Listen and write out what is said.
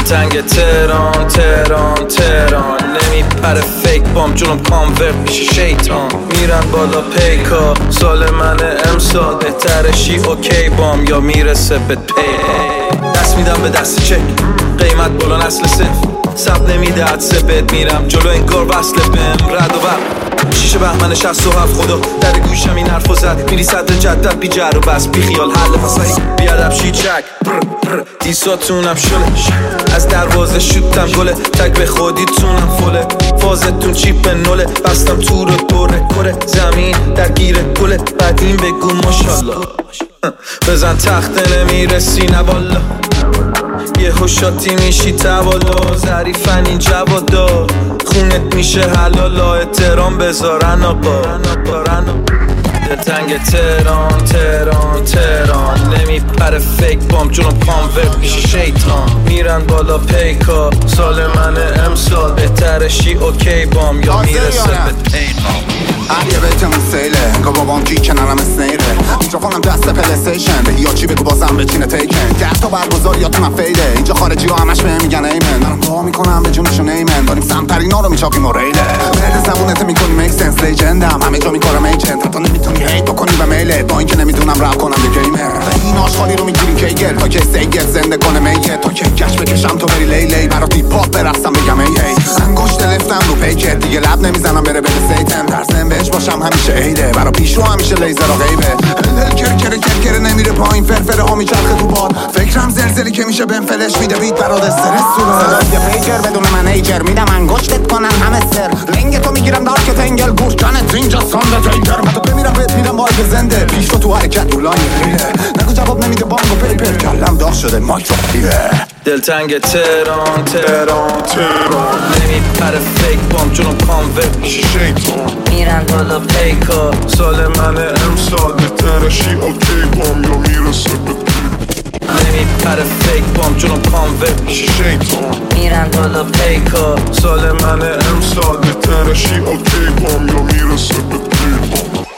دلتنگ تهران تهران تهران، نمیپره فیک بام جلوم کانورت میشه شیطان. میرن بالا پیکا سال من امسال، بهترشی اوکی بام یا میرسه به پی. دست میدم به دست چک، قیمت بلان اصل صفر، سب نمیده عدسه بد میرم جلو انگار وصله بهم رد و بر. شیشه بهمن 67 خدا در گوشم این حرفو زد، میری صدر جدد بی جر و بس بی خیال حل فصلی بیادب شیچک دیساتونم شله، از دروازه شوتم گله، تک به خودیتونم فله، فازتون چیپ نوله، بستم تو رو دوره کره، زمین در گیره گله، بعدین بگو ماشالله. بزن تخته نمیرسی نه والا، یه خوشاتی میشی توالا، ظریفن این جوادا خونت میشه حلالا، احترام بذارن آقا. دلتنگ تهران تهران تهران، نمیپره فیک بام جلوم کانورت میشه شیطان. میرن بالا پیکا سال من امسال، بهترشی اوکی بام یا میرسه به پیغام. یه بیتمون سیله انگار بابام کی کنارم اسنیره، میکروفونم دست پلیستیشن به یا چی بگو بازم بچینه تیکن، 10 تا برگزار یا تو من فیله، اینجا خارجی ها همش بهم میگن ایمن، دارم دعا میکنم به جونشون ایمن، داریم سمترینا رو میچاقیم و ریله، مرد زبونت میکنی میک سنس لیجندم، همه جا میکارم ایجنت، حتی نمیتونی هیت بکنی به میله، با اینکه نمیدونم رپ کنم به گیمر، این آشغالی رو میگیریم کیگر تا که سیگر زنده کنه میه، تا که گشت بکشم تو بری لیلی برات دیپ پاپ برقصم بگم ای انگشت لفتم رو پیکر، دیگه لب نمیزنم بره به سیتم، ترسم بهش باشم همیشه عیده، برا پیشرو همیشه لیزر و غیبه، کر نمیره پایین، فرفره ها میچرخه تو باد، فکرم زلزلی که میشه بهم فلش میده بیت برات استرس تو صدای پیجر بدون منیجر، میدم انگشتت کنن همه سر، لنگ تو میگیرم دارکت انگل گوش جانت اینجا ساند تیگر، تو بمیرم بهت میرم وای زنده، پیش تو حرکت تو لاین ریله، نگو جواب نمیده بانگو پیپر، کلم داغ شده مایک رو پیره. دلتنگ تهران تهران تهران، نمیپره فیک بام جلوم کانورت میشه شیطان. میرن بالا پیکا سال من امسال، بهترشی اوکی بام یا میرسه به پی. نمیپره فیک بام جلوم کانورت میشه شیطان. میرن بالا پیکا سال من امسال، بهترشی اوکی بام یا میرسه به پی.